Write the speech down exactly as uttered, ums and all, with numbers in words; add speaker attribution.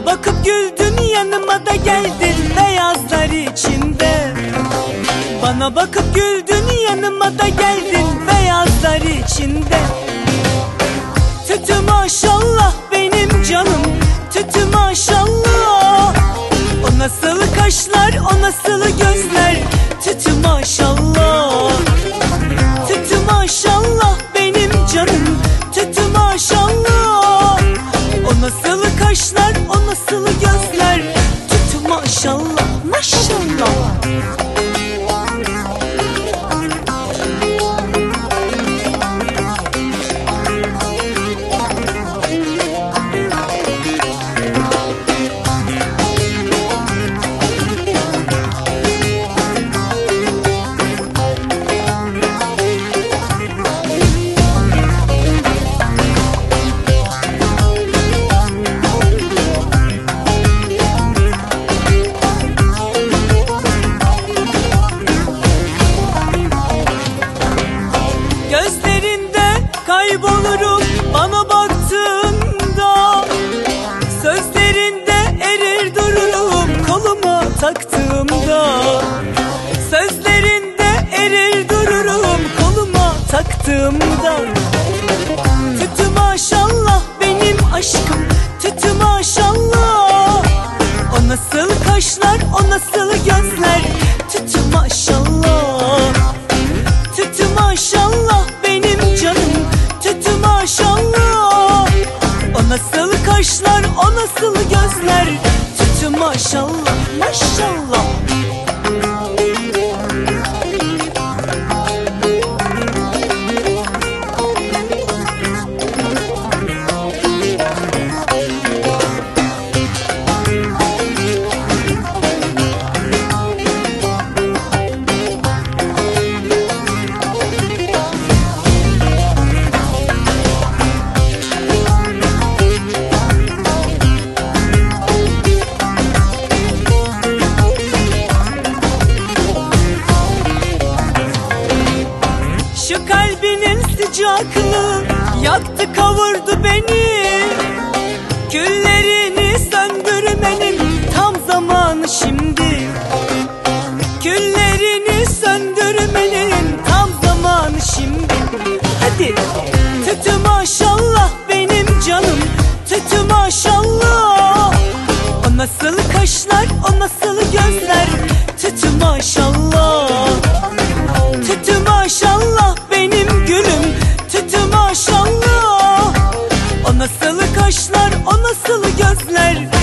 Speaker 1: Bana bakıp güldün, yanıma da geldin beyazlar içinde. Bana bakıp güldün, yanıma da geldin beyazlar içinde. Tütü maşallah benim canım, tütü maşallah. O nasıl kaşlar, o nasıl gözler, tütü maşallah. Tütü maşallah benim canım, tütü maşallah. O nasıl kaşlar, o nasıl gözler, tütü maşallah, maşallah. Gözlerinde kaybolurum bana baktığında, sözlerinde erir dururum koluma taktığımda. Sözlerinde erir dururum koluma taktığımda. Tütü maşallah benim aşkım, tütü maşallah. O nasıl kaşlar, o nasıl gözler, tütü maşallah. Tütü maşallah benim canım, tütü maşallah. O nasıl kaşlar, o nasıl gözler, tütü maşallah, maşallah. Şu kalbinin sıcaklığı yaktı kavurdu beni. Küllerini söndürmenin tam zamanı şimdi. Küllerini söndürmenin tam zamanı şimdi. Hadi. Tütü maşallah benim canım, tütü maşallah. O nasıl kaşlar, o nasıl gözler, tütü maşallah. Tütü maşallah benim gülüm, tütü maşallah. O nasıl kaşlar, o nasıl gözler,